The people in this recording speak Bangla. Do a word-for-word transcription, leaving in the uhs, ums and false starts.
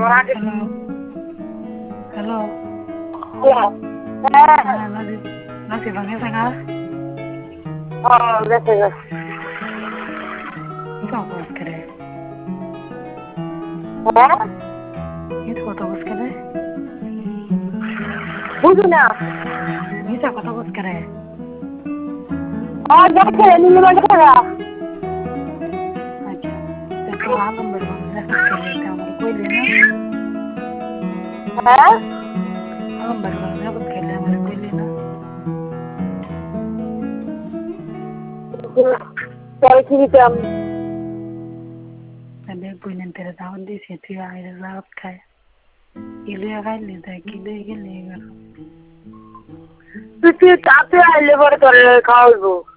Hello. Hello. Hello. Ah, nasi nasi bangnya sangat. Oh, that's it. Itu apa sekarang? Huh? Itu apa sekarang? বুঝু না Itu apa sekarang? আর দেখে নিলে মানে টাকা আচ্ছা তো আলম বড় দেখা করে এটা আমার কইলে না হ্যাঁ আলম বড় দেখা খেলে আমার কইলে না তাই কি দিতাম তবে বুইনেন তেরে দাওয়াত দিয়েছে তুই আইরে দাওয়াত খায় ইলে খাইলে দেখ কিলে গেলে তুই তাতে আইলে পরে তোর খাওয়াইবো